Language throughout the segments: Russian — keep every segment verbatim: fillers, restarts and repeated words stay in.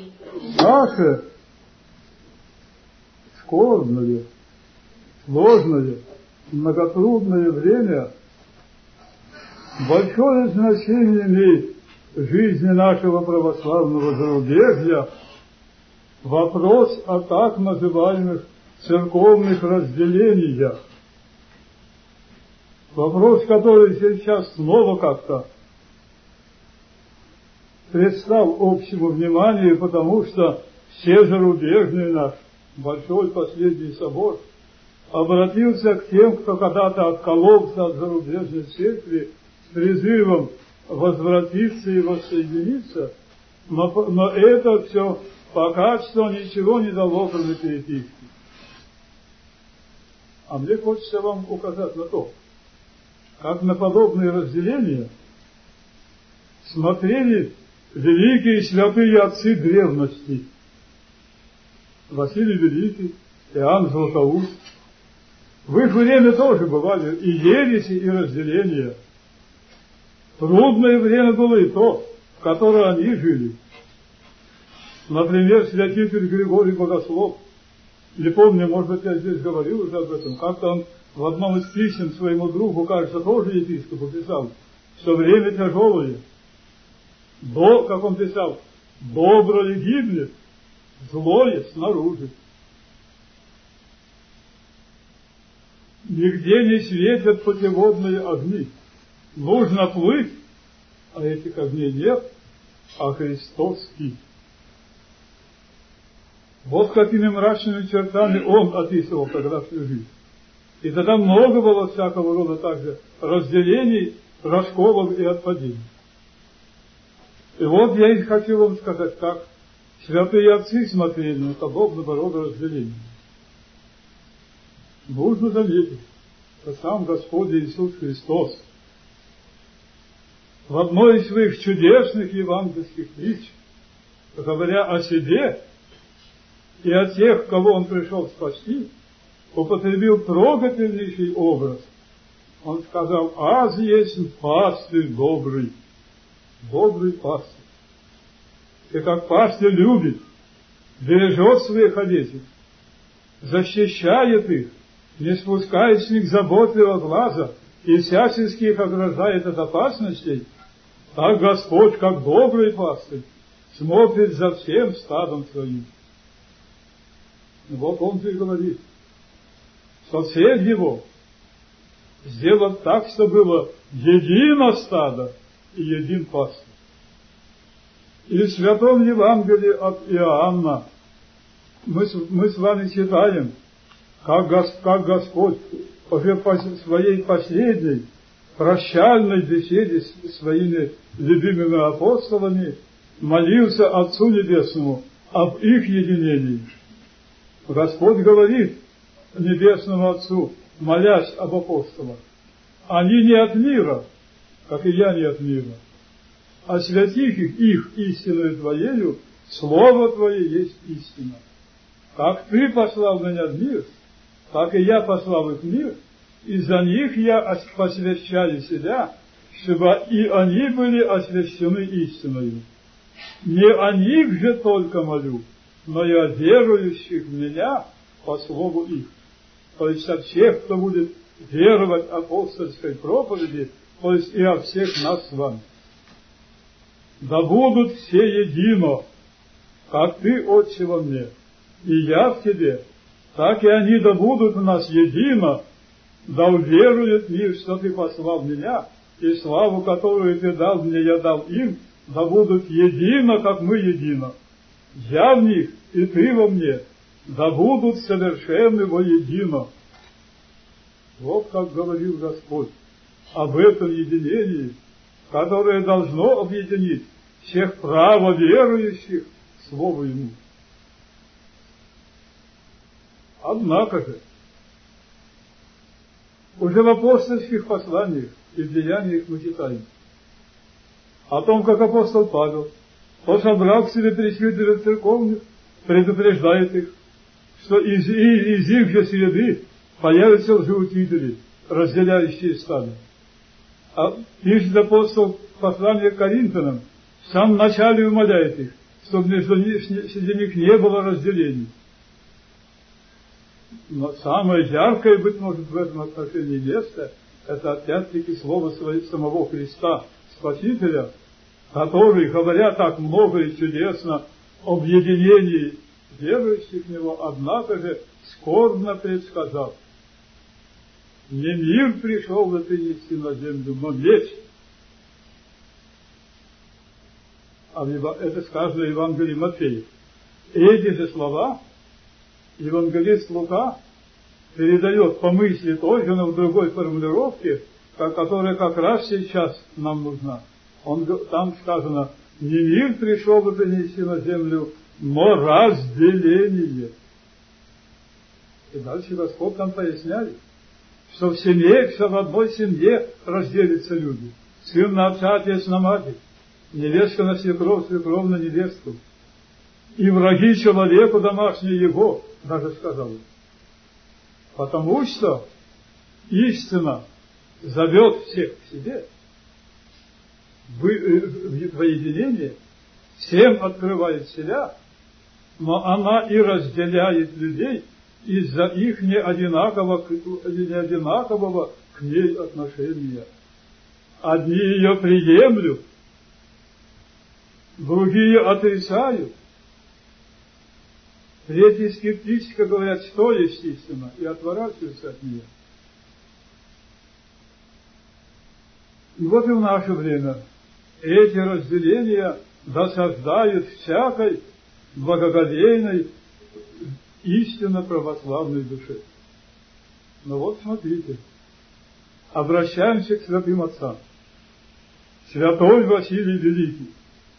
наше скорбное, сложное, многотрудное время большое значение имеет в жизни нашего православного зарубежья вопрос о так называемых церковных разделениях. Вопрос, который сейчас снова как-то предстал общему вниманию, потому что все зарубежные наш большой последний собор обратился к тем, кто когда-то откололся от зарубежной церкви с призывом возвратиться и воссоединиться, но, но это все пока что ничего не дало, кроме переписки. А мне хочется вам указать на то, как на подобные разделения смотрели великие святые отцы древности. Василий Великий, Иоанн Златоуст. В их время тоже бывали и ереси, и разделения. Трудное время было и то, в которое они жили. Например, святитель Григорий Богослов. Не помню, может быть, я здесь говорил уже об этом. Как-то он в одном из писем своему другу, кажется, тоже епископу писал, что время тяжелое. До, как он писал, доброе гибнет, злое снаружи. Нигде не светят путеводные огни. Нужно плыть, а этих огней нет, а Христос спит. Вот какими мрачными чертами он описывал тогдашнюю жизнь. И тогда много было всякого рода также разделений, расколов и отпадений. И вот я и хочу вам сказать, как святые отцы смотрели на подобного рода разделения. Нужно заметить, что сам Господь Иисус Христос в одной из своих чудесных евангельских притч, говоря о себе и о тех, кого Он пришел спасти, употребил трогательнейший образ. Он сказал: «Аз есть пастырь добрый». Добрый пастырь. И как пастырь любит, бережет своих овечек, защищает их, не спускает с них заботливого глаза и всячески их ограждает от опасностей, так Господь, как добрый пастырь, смотрит за всем стадом своим. И вот Он же говорит, что цель Его сделать так, чтобы было едино стадо и един пастырь. И в Святом Евангелии от Иоанна мы, мы с вами читаем, как, Гос, как Господь уже по своей последней прощальной беседе с своими любимыми апостолами молился Отцу Небесному об их единении. Господь говорит Небесному Отцу, молясь об апостолах: они не от мира, как и я не от мира, а святих их, их истиною Твоею, Слово Твое есть истина. Как Ты послал меня в мир, так и я послал их в мир, и за них я посвящаю себя, чтобы и они были освящены истиною. Не о них же только молю, но и о верующих в меня по слову их. То есть о всех, кто будет веровать апостольской проповеди, то есть и о всех нас с вами. Да будут все едино, как Ты, Отче, во мне, и я в Тебе, так и они да будут у нас едино, да уверует мир, что Ты послал меня, и славу, которую Ты дал мне, я дал им, да будут едино, как мы едино. Я в них, и Ты во мне, да будут совершенны воедино. Вот как говорил Господь об этом единении, которое должно объединить всех правоверующих Слову Ему. Однако же, уже в апостольских посланиях и в деяниях мы читаем о том, как апостол Павел, то собрав к себе пресвитеров церковных, предупреждает их, что из, из их же среды появятся лжеучители, разделяющие стадо. А пишет апостол в послании к Коринфянам, в самом начале умоляет их: чтобы между них, среди них не было разделений. Но самое яркое, быть может, в этом отношении место, это опять-таки слово самого Христа, Спасителя, который, говоря так много и чудесно об единении верующих в Него, однако же скорбно предсказал: не мир пришел да принести на землю, но меч. А это сказано в Евангелии Матфея. Эти же слова евангелист Лука передает по мысли той же, но в другой формулировке, которая как раз сейчас нам нужна. Он, там сказано: не мир пришел бы принести на землю, но разделение. И дальше Господь там поясняет, что в семье, что в одной семье разделятся люди. Сын на отца, отец на мать, невестка на свекровь, свекровь на невестку. И враги человеку домашние его, даже сказал. Потому что истина зовет всех к себе в воединение, всем открывает себя, но она и разделяет людей из-за их неодинакового, неодинакового к ней отношения. Одни ее приемлют, другие отрицают, третьи скептически говорят, что есть истина, и отворачиваются от нее. И вот и в наше время эти разделения досаждают всякой благоговейной, истинно православной душе. Но вот смотрите, обращаемся к святым отцам. Святой Василий Великий,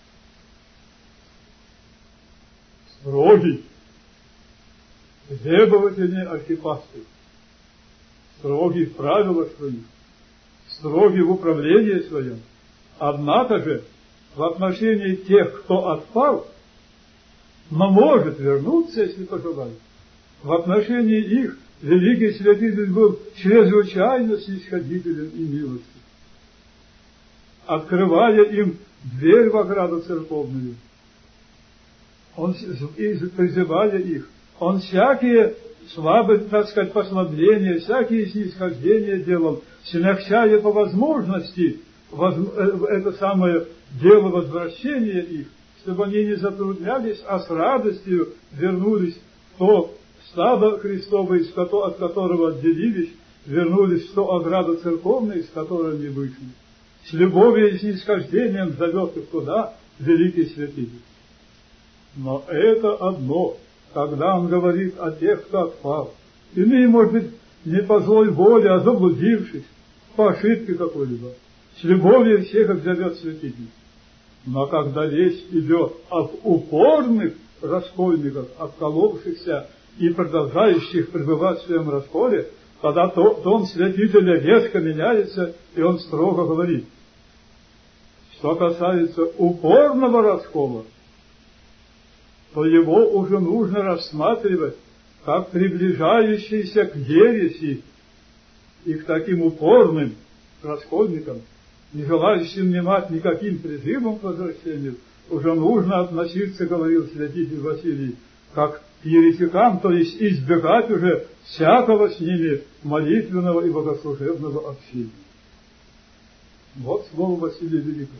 строгий, требовательный архипастырь, строгий в правилах своих, строгий в управлении своем. Однако же в отношении тех, кто отпал, но может вернуться, если пожелает, в отношении их великий святитель был чрезвычайно снисходителен и милостив, открывая им дверь в ограду церковную, он, и призывая их, он всякие слабые, так сказать, послабления, всякие снисхождения делал, смягчая по возможности это самое дело возвращения их, чтобы они не затруднялись, а с радостью вернулись в то стадо Христово, от которого отделились, вернулись в то ограду церковное, из которой они вышли. С любовью и снисхождением зовет их туда великий святитель. Но это одно, когда он говорит о тех, кто отпал. Иные, может быть, не по злой воле, а заблудившись, по ошибке какой-либо. С любовью всех их зовет святитель. Но когда речь идет об упорных раскольниках, отколовшихся и продолжающих пребывать в своем расколе, тогда тон святителя резко меняется, и он строго говорит: что касается упорного раскола, то его уже нужно рассматривать как приближающийся к ереси и к таким упорным раскольникам, не желающим внимать никаким призывом к возвращению, уже нужно относиться, говорил святитель Василий, как к еретикам, то есть избегать уже всякого с ними молитвенного и богослужебного общения. Вот слово Василия Великого.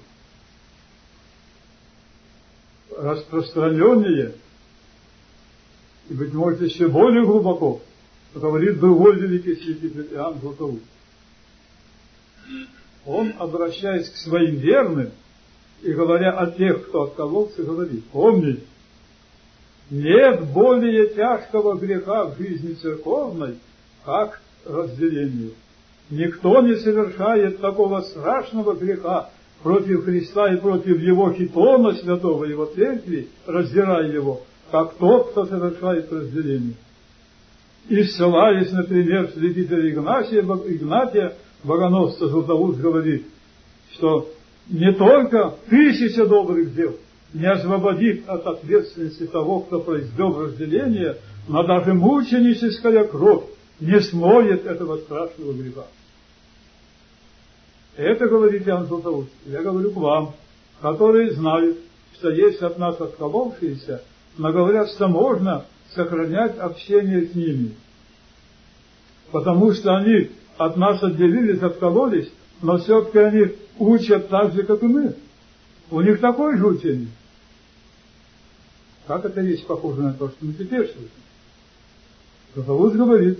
Распространеннее, и, быть может, еще более глубоко, говорит другой великий святитель Иоанн Златоуст. Он, обращаясь к своим верным и говоря о тех, кто откололся, говорит: помните, нет более тяжкого греха в жизни церковной, как разделение. Никто не совершает такого страшного греха против Христа и против Его хитона святого, Его церкви, раздирая Его, как тот, кто совершает разделение. И ссылаясь, например, святителя Игнатия, Игнатия Богоносца, Златоуст говорит, что не только тысяча добрых дел не освободит от ответственности того, кто произвел разделение, но даже мученическая кровь не смоет этого страшного греха. Это говорит Иоанн Златоуст. Я говорю к вам, которые знают, что есть от нас отколовшиеся, но говорят, что можно сохранять общение с ними. Потому что они от нас отделились, откололись, но все-таки они учат так же, как и мы. У них такое же учение. Как эта вещь похожа на то, что мы теперь слышим? Златоуст говорит,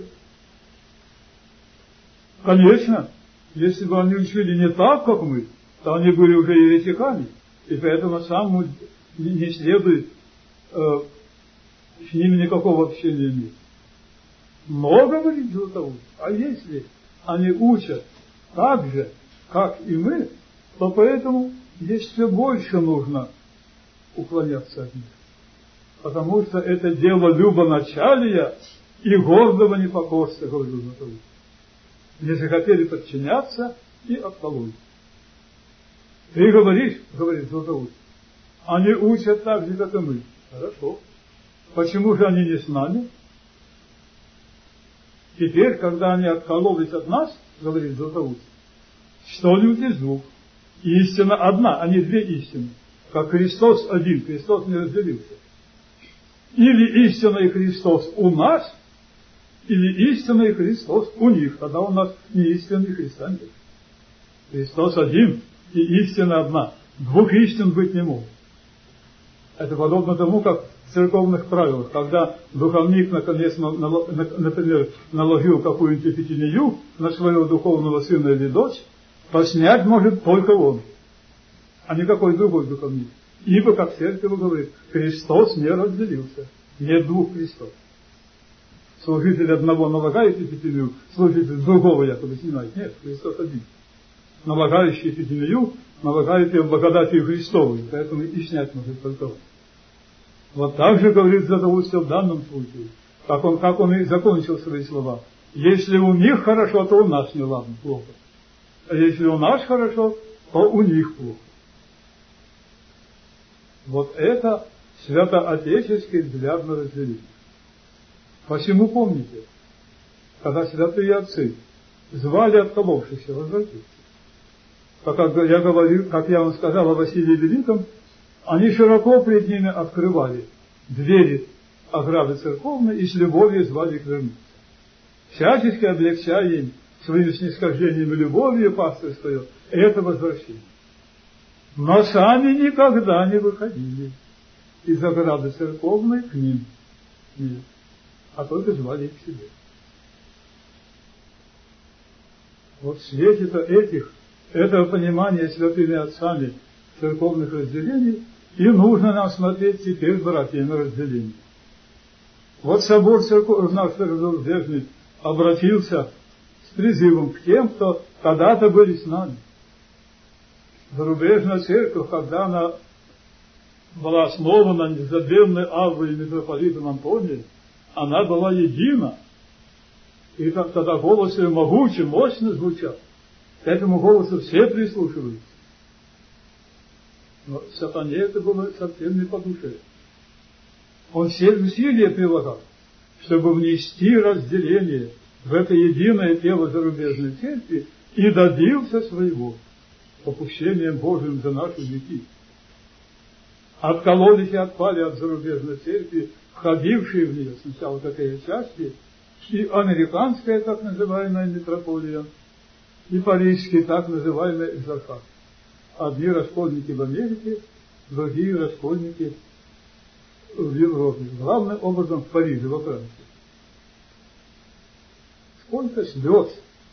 конечно, если бы они учили не так, как мы, то они были уже еретиками, и поэтому самому не следует э, с ними никакого общения иметь. Но, говорит Златоуст, а если они учат так же, как и мы, то поэтому здесь все больше нужно уклоняться от них. Потому что это дело любоначалия и гордого непокорства, говорит Златоуст. Не захотели подчиняться и откололись. Ты говоришь, говорит Златоуст, они учат так же, как и мы. Хорошо. Почему же они не с нами? Теперь, когда они откололись от нас, говорит Златоуст, что-нибудь из двух. Истина одна, а не две истины. Как Христос один, Христос не разделился. Или истина и Христос у нас, или истина и Христос у них. Тогда у нас не истина и Христа нет. Христос один и истина одна. Двух истин быть не может. Это подобно тому, как в церковных правилах, когда духовник, наконец, например, наложил какую-нибудь эпитемию на своего духовного сына или дочь, то снять может только он, а никакой другой духовник. Ибо, как церковь говорит, Христос не разделился. Нет двух Христов. Служитель одного налагает эпитемию, служитель другого якобы снимает. Нет, Христос один. Налагающий эпитемию, налагает ее благодатью Христовой, поэтому и снять может только он. Вот так же говорит Златоуст в данном случае, как он, как он и закончил свои слова. Если у них хорошо, то у нас не ладно, плохо. А если у нас хорошо, то у них плохо. Вот это святоотеческий взгляд на разделение. Посему помните, когда святые отцы звали отколовшихся возвратиться, как я говорил, как я вам сказал о Василии Великом, они широко пред ними открывали двери ограды церковной и с любовью звали их вернуться. Всячески облегчая им своим снисхождением и любовью пастырскую это возвращение. Но сами никогда не выходили из ограды церковной к ним. Нет. А только звали их к себе. Вот в свете-то этих, этого понимания святыми отцами церковных разделений и нужно нам смотреть теперь, братья, на разделение. Вот собор церковь наш зарубежный обратился с призывом к тем, кто когда-то были с нами. Зарубежная церковь, когда она была основана незабвенной Аввой и митрополитом Антонием, она была едина. И тогда голос ее могучий, мощно звучал. К этому голосу все прислушивались. Но сатане это было совсем не по душе. Он все усилия прилагал, чтобы внести разделение в это единое тело зарубежной церкви и добился своего попущением Божьим за наши веки. Откололись и отпали от зарубежной церкви, входившие в нее сначала такие части, и американская так называемая митрополия, и парижский так называемый экзархат. Одни раскольники в Америке, другие раскольники в Европе. Главным образом в Париже, во Франции. Сколько слез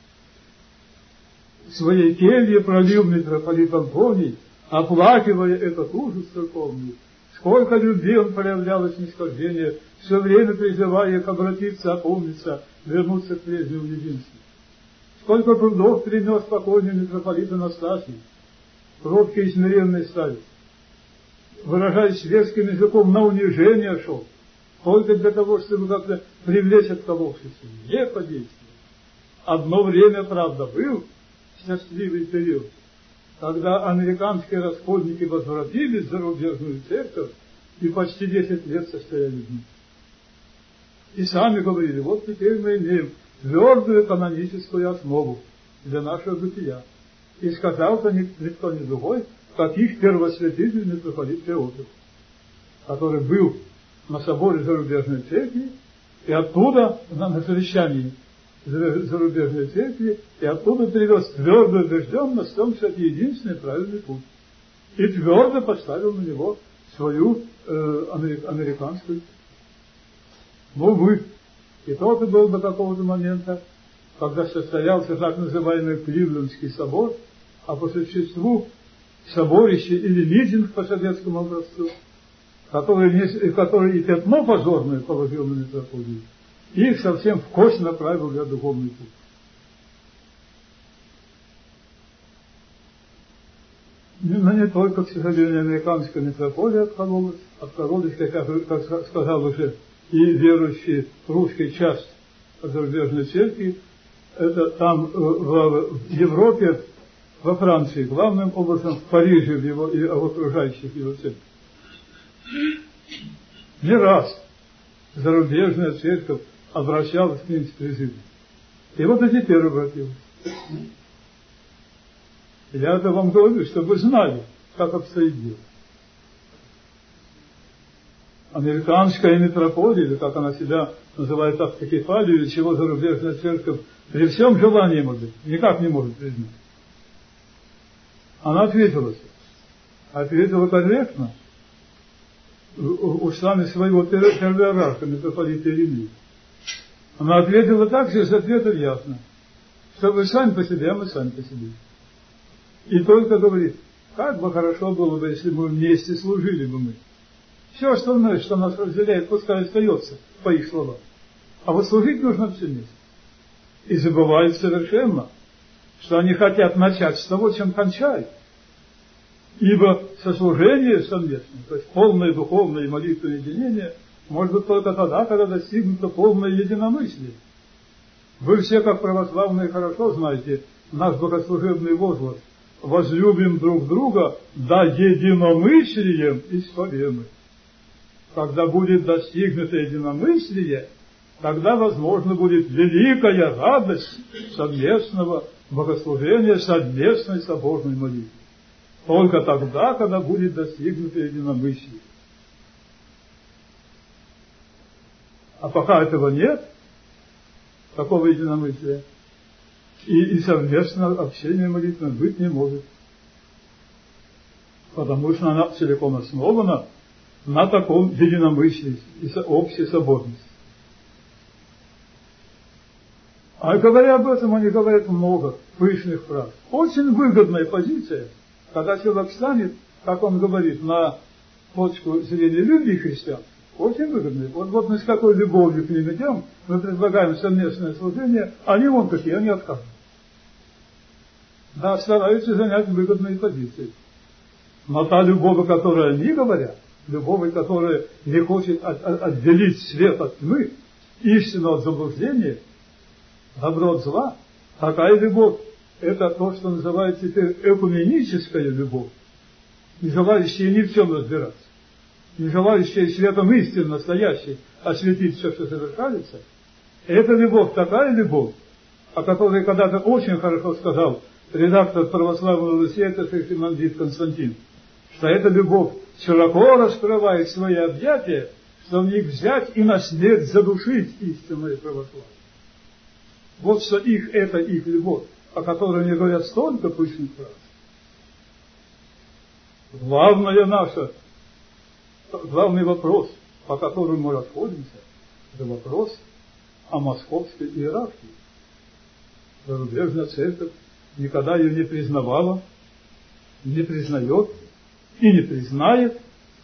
в своей келье пролил митрополит Антоний, оплакивая этот ужас церковный. Сколько любви он проявлял и снисхождения, все время призывая их обратиться, опомниться, вернуться к прежнему единству. Сколько трудов принес покойный митрополит Анастасий, кроткий и смиренный старец, выражаясь светским языком, на унижение шел, только для того, чтобы как-то привлечь отколовшихся. Не подействовал. Одно время, правда, был счастливый период, когда американские раскольники возвратились в зарубежную церковь и почти десять лет состояли в ней. И сами говорили, вот теперь мы имеем твердую каноническую основу для нашего бытия. И сказал-то никто не другой, как их первосвятитель митрополит Феодор, который был на соборе зарубежной церкви, и оттуда, на совещании зарубежной церкви, и оттуда привез твердую убежденность в том, что это единственный правильный путь. И твердо поставил на него свою э, американскую. Ну, вы. И тот и был до какого-то момента, когда состоялся так называемый Кливлендский собор, а по существу соборище или митинг по советскому образцу, который, не, который и пятно позорное положил на митрополию, и их совсем в кость направил для духовный путь. Но не только, к сожалению, американская митрополия откололась, откололись, как, как сказал уже, и верующие русской части зарубежной церкви. Это там в Европе, во Франции, главным образом в Париже, в его, и в окружающих его церквях. Не раз зарубежная церковь обращалась к ним с призывом. И вот и теперь обратилась. Я это вам говорю, чтобы вы знали, как обстоит дело. Американская митрополия, или как она себя называет, автокефалию, или чего зарубежная церковь, при всем желании, может быть, никак не может признать. Она ответила, ответила корректно, устами своего первоиерарха, митрополита Иеремии. Она ответила так же, с ответом ясно, что вы сами по себе, а мы сами по себе. И только говорит, как бы хорошо было бы, если бы вместе служили бы мы. Все остальное, что нас разделяет, пускай остается, по их словам. А вот служить нужно все вместе. И забывают совершенно, что они хотят начать с того, чем кончают. Ибо сослужение совместное, то есть полное духовное и молитвенное единение, может быть только тогда, когда достигнуто полное единомыслие. Вы все, как православные, хорошо знаете наш богослужебный возглас: возлюбим друг друга, да единомыслием исповемы. Когда будет достигнуто единомыслие, тогда, возможно, будет великая радость совместного богослужения, совместной соборной молитвы. Только тогда, когда будет достигнуто единомыслие. А пока этого нет, такого единомыслия, и, и совместного общения молитвы быть не может. Потому что она целиком основана на таком единомыслии и общей соборности. А говоря об этом, они говорят много пышных фраз. Очень выгодная позиция, когда человек станет, как он говорит, на точку зрения любви христиан. Очень выгодная. Вот, вот мы с какой любовью к ним идем, мы предлагаем совместное служение, они вон какие, они отказывают. Да, стараются занять выгодные позиции. Но та любовь, о которой они говорят, любовь, которая не хочет от, от, отделить свет от тьмы, истину от заблуждения, добро от зла, такая любовь, это то, что называется теперь экуменическая любовь, не желающая ни в чем разбираться, не желающая светом истины настоящей осветить все, что совершается. Это любовь, такая любовь, о которой когда-то очень хорошо сказал редактор православного лысета Шейхимандит Константин, что эта любовь широко раскрывает свои объятия, что в них взять и на смерть задушить истинное православие. Вот что их, это их любовь, о которой они говорят столько пышных фраз. Главное наше, главный вопрос, по которому мы расходимся, это вопрос о московской иерархии. Зарубежная церковь никогда ее не признавала, не признает и не признает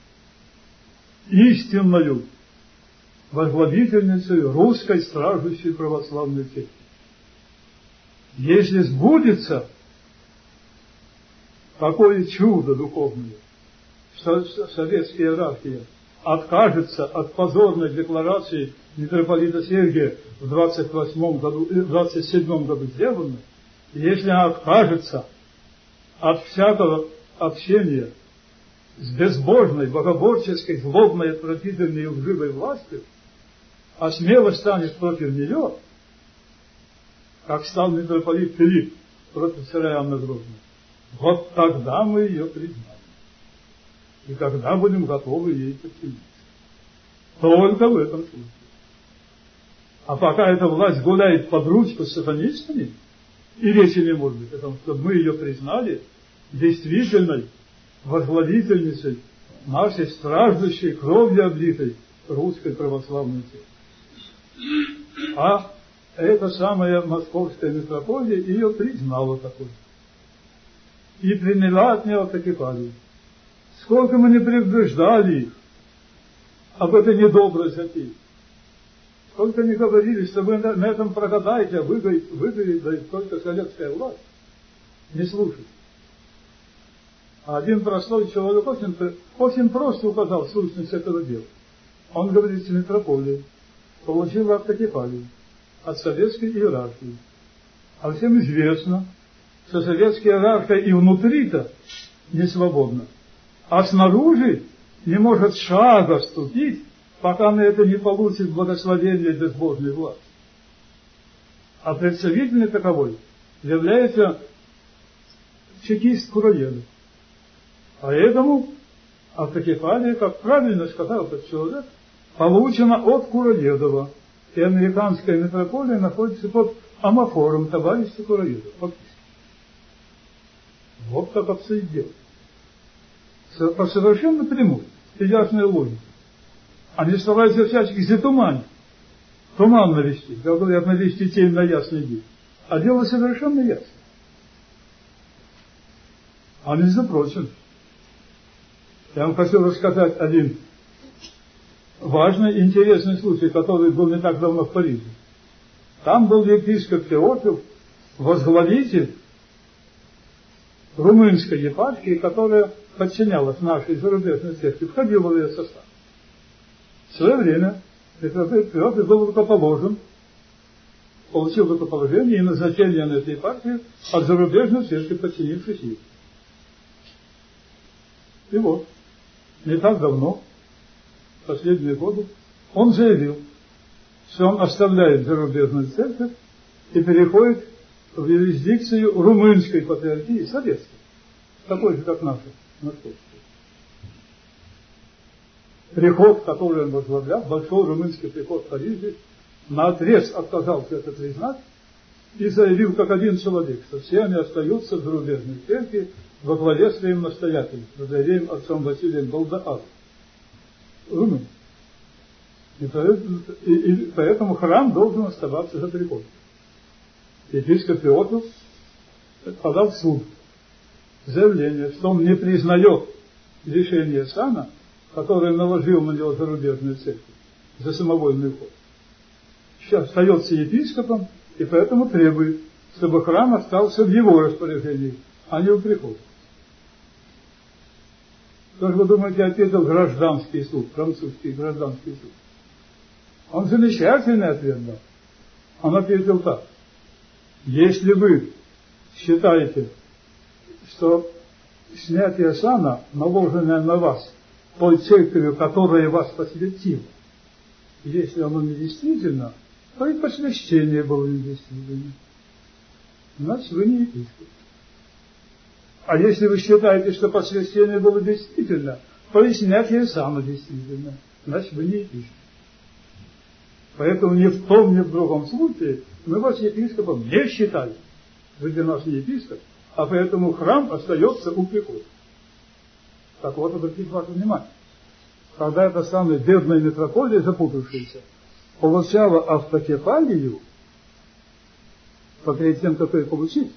истинную возглавительницей русской страждущей православной церкви. Если сбудется такое чудо духовное, что советская иерархия откажется от позорной декларации митрополита Сергия в двадцать восьмом году, в двадцать седьмом году сделанной, если она откажется от всякого общения с безбожной, богоборческой, злобной, отвратительной и лживой властью, а смело станет против нее, как стал митрополит Филипп против царя Иоанна Грозного, Вот тогда мы ее признаем. И тогда будем готовы ей подчиниться. Только в этом случае. А пока эта власть гуляет под ручку с сатанистами, и речи не может быть о том, чтобы мы ее признали действительной возглавительницей нашей страждущей, кровью облитой русской православной церкви. А эта самая московская митрополия ее признала такой. И приняла от нее автокефалию. Сколько мы не предупреждали их об этой недоброй затее. Сколько не говорили, что вы на этом прогадаете, а выгорит, выгорит только советская власть. Не слушайте. А один простой человек очень, очень просто указал сущность этого дела. Он говорит, что митрополия получила автокефалию от советской иерархии. А всем известно, что советская иерархия и внутри-то не свободна, а снаружи не может шага ступить, пока на это не получит благословение безбожной власти. А представителем таковой является чекист Кураедов. Поэтому автокефалия, как правильно сказал этот человек, получена от Кураедова. И американская митрополия находится под амофором товарища Кураедова. Фактически. Вот так обстоит дело. По совершенно прямой и ясной логике. Они стараются всячески затуманить, туман навести, как говорят, навести тень на ясный день. А дело совершенно ясно. А между прочим, я вам хочу рассказать один важный, интересный случай, который был не так давно в Париже. Там был епископ Феофил, возглавитель румынской епархии, которая подчинялась нашей зарубежной церкви, входила в ее состав. В свое время Феофил был рукоположен, получил рукоположение и назначение на этой епархии от зарубежной церкви, подчинившись ей. И вот, не так давно, в последние годы, он заявил, что он оставляет зарубежную церковь и переходит в юрисдикцию румынской патриархии, советской, такой же, как наша, московская. Приход, который он возглавлял, большой румынский приход в Париже, наотрез отказался это признать и заявил, как один человек, что все они остаются в зарубежной церкви во главе своим настоятелем, владеем отцом Василием Балдаавом. Румын. И, и, и поэтому храм должен оставаться за приходом. Епископ Феофил подал в суд заявление, что он не признает решение сана, которое наложил на него зарубежную церковь за самовольный ход. Сейчас остается епископом и поэтому требует, чтобы храм остался в его распоряжении, а не у прихода. Что же вы думаете, ответил гражданский суд, французский гражданский суд? Он замечательный ответ дал. Он ответил так. Если вы считаете, что снятие сана, наложенное на вас, той церковью, которая вас посвятила, если оно недействительно, то и посвящение было недействительно. Значит, вы не епископ. А если вы считаете, что посвящение было действительно, то и снятие сана действительно. Значит, вы не епископ. Поэтому ни в том, ни в другом случае мы вас епископом не считаем. Вы для нас не епископ, а поэтому храм остается у прихода. Так вот, обратите ваше внимание. Когда эта самая бедная митрополия, запутавшаяся, получала автокефалию, перед тем, как ее получить,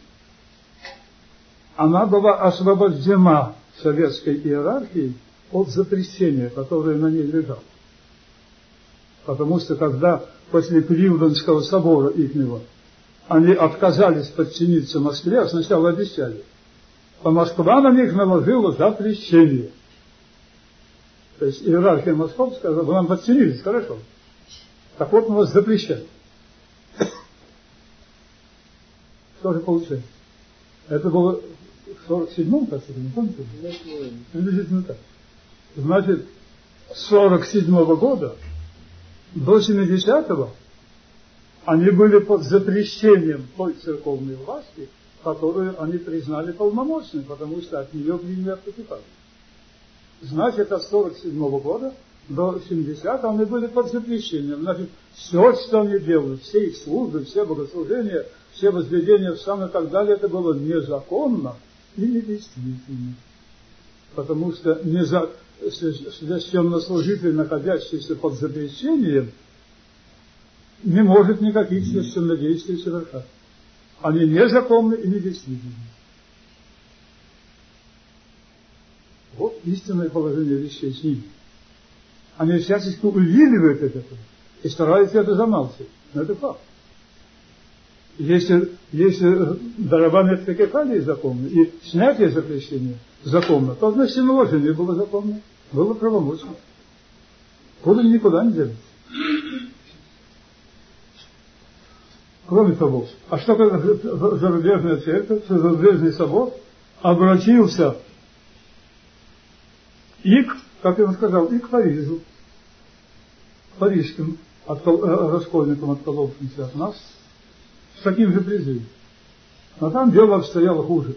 она была освобождена советской иерархией от запрещения, которое на ней лежало. Потому что когда после Кливлендского собора ихнего они отказались подчиниться Москве, а сначала обещали, а Москва на них наложила запрещение. То есть иерархия московская, вы нам подчинились, хорошо. Так вот мы вас запрещаем. Что же получается? Это было в сорок седьмом, кажется, не помните? Приблизительно так. Значит, с сорок седьмого года до семидесятого они были под запрещением той церковной власти, которую они признали полномочной, потому что от нее приняли автокефалию. Значит, от сорок седьмого года до семидесятого они были под запрещением. Значит, все, что они делали, все их службы, все богослужения, все возведения в сан и так далее, это было незаконно и недействительно. Потому что неза... священнослужитель, находящийся под запрещением, не может никаких священнодействий совершать. Они незаконны и недействительны. Вот истинное положение вещей с ними. Они всячески увиливают от этого и стараются это замалчивать. Но это факт. Если, если дарование автокефалии законно и снятие запрещения законно, то значит наложение было законно, было правомочно. Куда никуда не делать. Кроме того, а что когда зарубежная церковь, зарубежный собор обратился и к, как я вам сказал, и к Парижу, парижским откол, раскольникам, отколовшимся от нас, с таким же призывом. Но там дело обстояло хуже.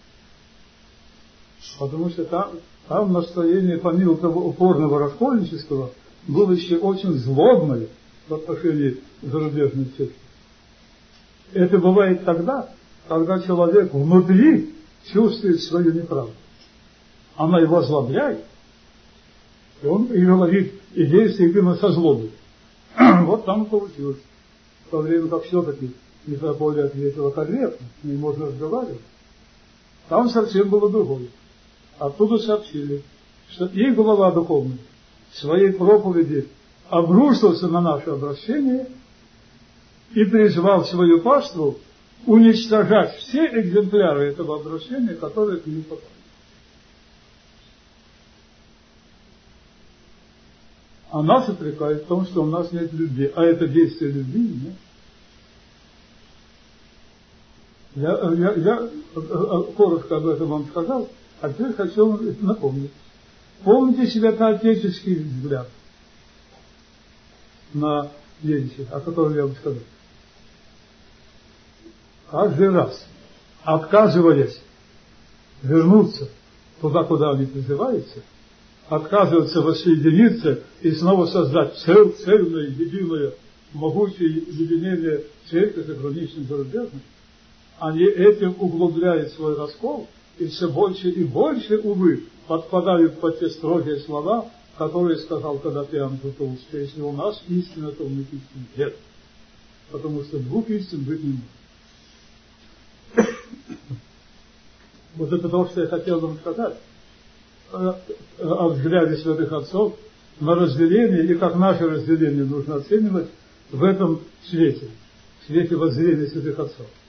Потому что там, там настроение, помимо того упорного раскольничества, было еще очень злобное в отношении зарубежной церкви. Это бывает тогда, когда человек внутри чувствует свою неправду. Она его озлобляет, и он и говорит, и действует именно со злобой. Вот там и получилось. В то время как все-таки митрополия ответила корректно, с ней можно разговаривать. Там совсем было другое. Оттуда сообщили, что их глава духовный в своей проповеди обрушился на наше обращение и призвал свою паству уничтожать все экземпляры этого обращения, которые к ним попали. А нас упрекают в том, что у нас нет любви. А это действие любви нет. Я, я, я коротко об этом вам сказал, а теперь хочу вам напомнить. Помните святоотеческий взгляд на вещи, о которых я вам сказал. Каждый раз, отказываясь вернуться туда, куда они призываются, отказываться воссоединиться и снова создать цель, цельное, единое, могучее единение церкви заграничной зарубежной, они этим углубляют свой раскол и все больше и больше, увы, подпадают под те строгие слова, которые сказал когда-то Иоанн Златоуст, что если у нас истина, то у них истины нет. Потому что двух истин быть не может. Вот это то, что я хотел вам сказать о взгляде святых отцов на разделение и как наше разделение нужно оценивать в этом свете, в свете воззрения святых отцов.